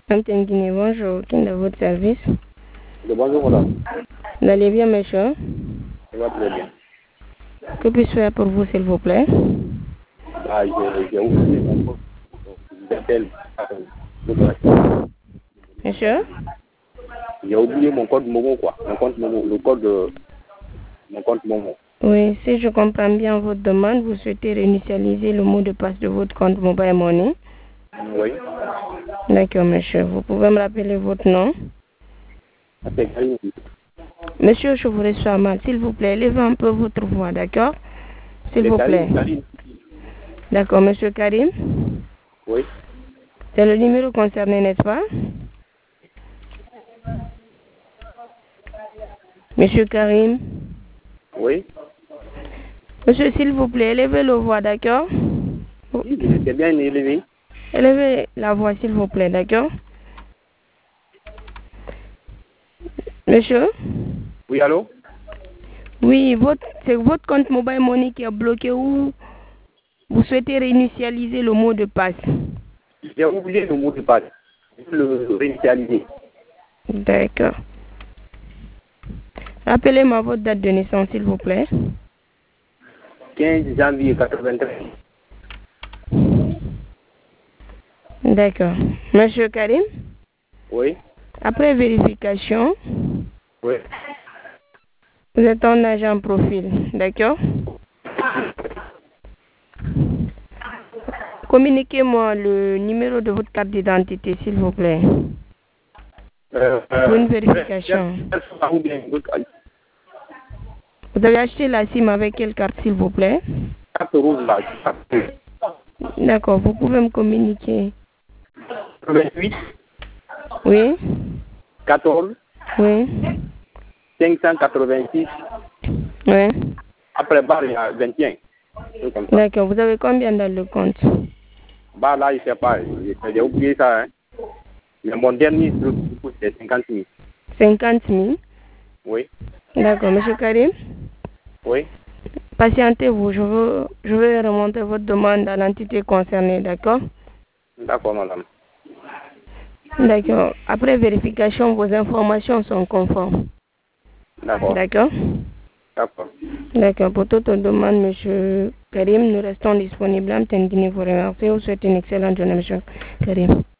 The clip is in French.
Madame Guinée, bonjour. Quel est votre service? Bonjour madame. Vous allez bien, monsieur? Ça va très bien. Que puis-je faire pour vous, s'il vous plaît? J'ai oublié mon compte. J'appelle. Monsieur? J'ai oublié mon code Momo quoi. Mon compte Momo. Le code de mon compte Momo. Oui, si je comprends bien votre demande, vous souhaitez réinitialiser le mot de passe de votre compte Mobile Money. Oui. D'accord, monsieur. Vous pouvez me rappeler votre nom? C'est Karim. Monsieur, je vous reçois mal. S'il vous plaît, levez un peu votre voix, d'accord? S'il vous plaît. Karim. D'accord, monsieur Karim? Oui. C'est le numéro concerné, n'est-ce pas? Monsieur Karim? Oui. Monsieur, s'il vous plaît, élevez la voix, d'accord? Oui, c'est bien élevé. Élevez la voix, s'il vous plaît, d'accord? Monsieur? Oui, allô? Oui, c'est votre compte Mobile Money qui est bloqué ou vous souhaitez réinitialiser le mot de passe? J'ai oublié le mot de passe. Je vais le réinitialiser. D'accord. Rappelez-moi votre date de naissance, s'il vous plaît. 15 janvier 93. D'accord. Monsieur Karim? Oui. Après vérification, Oui. vous êtes en agent profil, d'accord? Communiquez-moi le numéro de votre carte d'identité, s'il vous plaît. Pour une vérification. Vous avez acheté la SIM avec quelle carte, s'il vous plaît? Carte rouge là. D'accord, vous pouvez me communiquer. 28. Oui? 14. Oui? 586. Oui? Après barre, il y a 21. D'accord, vous avez combien dans le compte? Bah là, je ne sais pas. J'ai oublié ça. Hein. Mais mon dernier truc, c'est 50 000. 50 000? Oui. D'accord, monsieur Karim? Oui. Patientez-vous, je vais remonter votre demande à l'entité concernée, d'accord? D'accord, madame. D'accord. Après vérification, vos informations sont conformes. D'accord. D'accord? D'accord. D'accord. Pour toute demande, monsieur Karim, nous restons disponibles. Vous souhaite une excellente journée, monsieur Karim.